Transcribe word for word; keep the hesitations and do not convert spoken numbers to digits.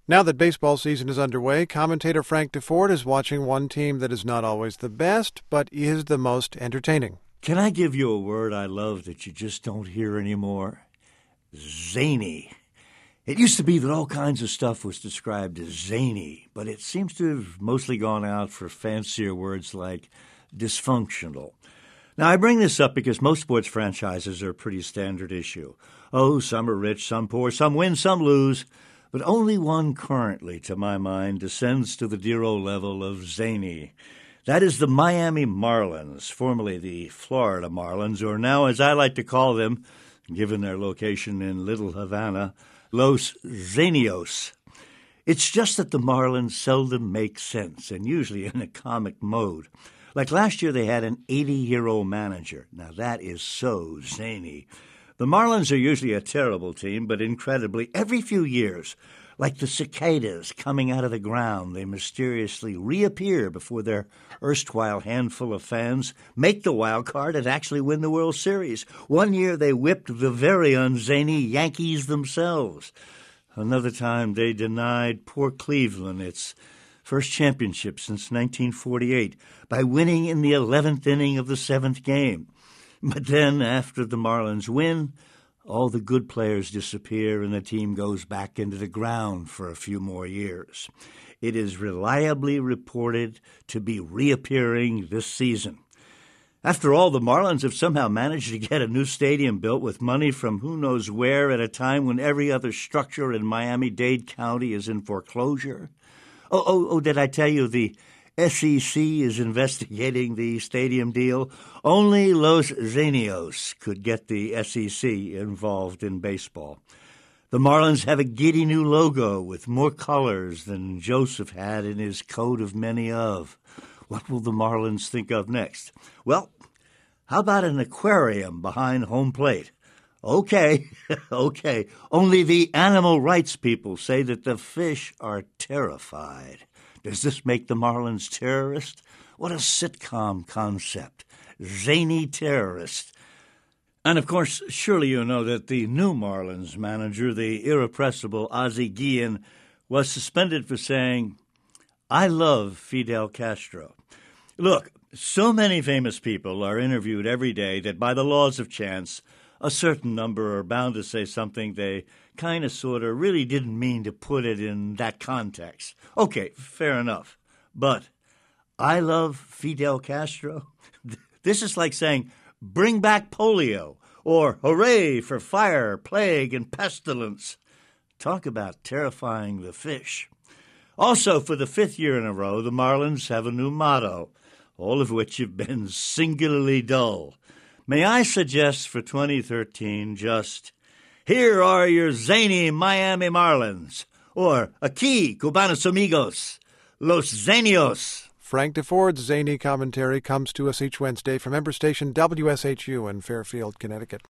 Now that baseball season is underway, commentator Frank Deford is watching one team that is not always the best, but is the most entertaining. Can I give you a word I love that you just don't hear anymore? Zany. It used to be that all kinds of stuff was described as zany, but it seems to have mostly gone out for fancier words like dysfunctional. Now, I bring this up because most sports franchises are a pretty standard issue. Oh, some are rich, some poor, some win, some lose. But only one currently, to my mind, descends to the dear old level of zany. That is the Miami Marlins, formerly the Florida Marlins, or now, as I like to call them, given their location in Little Havana, Los Zanios. It's just that the Marlins seldom make sense, and usually in a comic mode. Like last year, they had an eighty-year-old manager. Now, that is so zany. The Marlins are usually a terrible team, but incredibly, every few years, like the cicadas coming out of the ground, they mysteriously reappear before their erstwhile handful of fans, make the wild card, and actually win the World Series. One year, they whipped the very unzany Yankees themselves. Another time, they denied poor Cleveland its first championship since nineteen forty-eight by winning in the eleventh inning of the seventh game. But then, after the Marlins win, all the good players disappear and the team goes back into the ground for a few more years. It is reliably reported to be reappearing this season. After all, the Marlins have somehow managed to get a new stadium built with money from who knows where at a time when every other structure in Miami-Dade County is in foreclosure. Oh, oh, oh, did I tell you the S E C is investigating the stadium deal? Only Los Zanios could get the S E C involved in baseball. The Marlins have a giddy new logo with more colors than Joseph had in his coat of many of. What will the Marlins think of next? Well, how about an aquarium behind home plate? Okay, okay. Only the animal rights people say that the fish are terrified. Does this make the Marlins terrorist? What a sitcom concept. Zany terrorist. And, of course, surely you know that the new Marlins manager, the irrepressible Ozzie Guillen, was suspended for saying, "I love Fidel Castro." Look, so many famous people are interviewed every day that by the laws of chance, a certain number are bound to say something they kind of sort of really didn't mean to put it in that context. Okay, fair enough. But I love Fidel Castro. This is like saying, bring back polio, or hooray for fire, plague, and pestilence. Talk about terrifying the fish. Also, for the fifth year in a row, the Marlins have a new motto, all of which have been singularly dull. May I suggest for twenty thirteen just, here are your zany Miami Marlins, or aquí, Cubanos Amigos, Los Zanios. Frank Deford's zany commentary comes to us each Wednesday from member station W S H U in Fairfield, Connecticut.